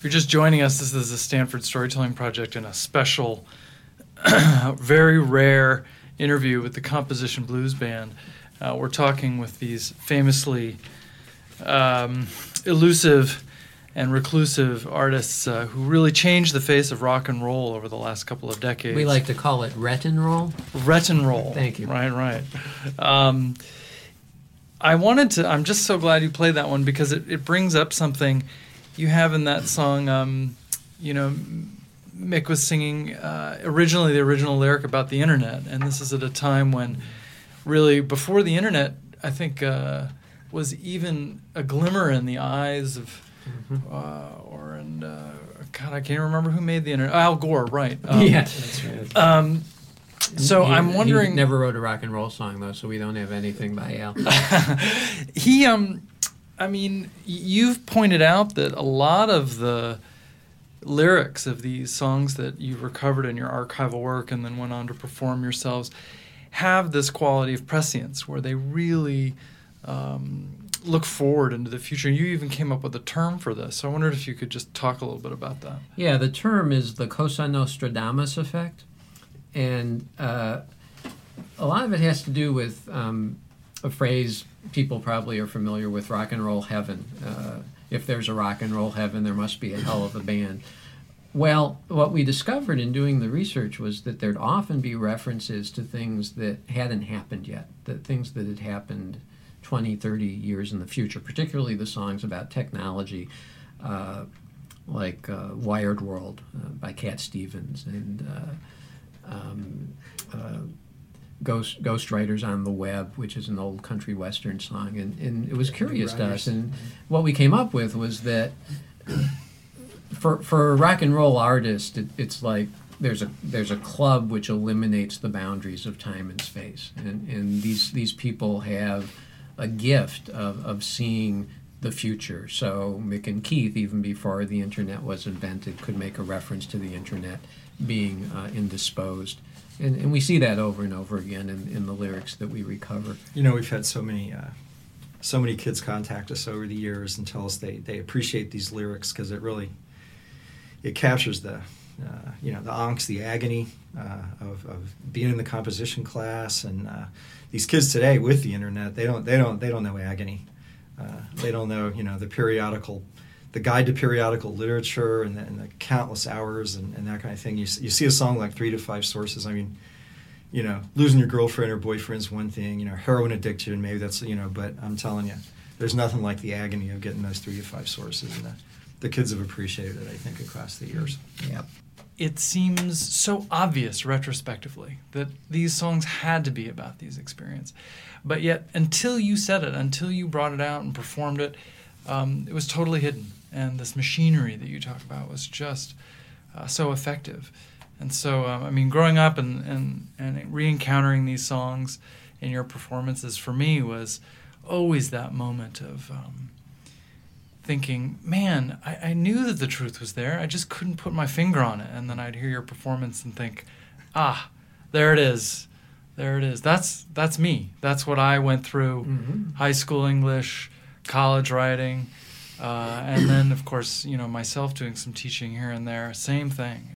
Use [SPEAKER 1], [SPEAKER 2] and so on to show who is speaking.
[SPEAKER 1] you're just joining us, this is the Stanford Storytelling Project and a special, very rare interview with the Composition Blues Band. We're talking with these famously elusive and reclusive artists who really changed the face of rock and roll over the last couple of decades.
[SPEAKER 2] We like to call it retin-roll.
[SPEAKER 1] Retin-roll.
[SPEAKER 2] Thank you.
[SPEAKER 1] Right. I'm just so glad you played that one because it brings up something you have in that song. Mick was singing originally the original lyric about the internet, and this is at a time when really before the internet, I think was even a glimmer in the eyes of God, I can't remember who made the internet. Al Gore, right?
[SPEAKER 2] That's right.
[SPEAKER 1] So I'm wondering.
[SPEAKER 2] He never wrote a rock and roll song though, so we don't have anything by Al.
[SPEAKER 1] You've pointed out that a lot of the lyrics of these songs that you've recovered in your archival work and then went on to perform yourselves have this quality of prescience where they really look forward into the future. You even came up with a term for this, so I wondered if you could just talk a little bit about that.
[SPEAKER 2] Yeah, the term is the Cosa Nostradamus effect, and a lot of it has to do with a phrase people probably are familiar with, rock and roll heaven. If there's a rock and roll heaven, there must be a hell of a band. Well, what we discovered in doing the research was that there'd often be references to things that hadn't happened yet, that things that had happened 20, 30 years in the future, particularly the songs about technology, like Wired World by Cat Stevens and Ghost Writers on the Web, which is an old country western song. And it was curious to us. And what we came up with was that for a rock and roll artist, it's like there's a club which eliminates the boundaries of time and space. And these people have a gift of seeing the future. So Mick and Keith, even before the internet was invented, could make a reference to the internet being indisposed. And we see that over and over again in the lyrics that we recover.
[SPEAKER 3] We've had so many kids contact us over the years and tell us they appreciate these lyrics because it captures the angst, the agony of being in the composition class. And these kids today with the internet, they don't know agony. They don't know the guide to periodical literature and the countless hours and that kind of thing. You see a song like 3 to 5 Sources. Losing your girlfriend or boyfriend's one thing. Heroin addiction, maybe that's, but I'm telling you, there's nothing like the agony of getting those 3 to 5 sources. And the kids have appreciated it, I think, across the years.
[SPEAKER 2] Yep.
[SPEAKER 1] It seems so obvious retrospectively that these songs had to be about these experiences. But yet, until you said it, until you brought it out and performed it, it was totally hidden. And this machinery that you talk about was just so effective. And so, growing up and re-encountering these songs in your performances for me was always that moment of thinking, man, I knew that the truth was there. I just couldn't put my finger on it. And then I'd hear your performance and think, there it is. There it is. That's me. That's what I went through. Mm-hmm. High school English, college writing, and then, of course, myself doing some teaching here and there. Same thing.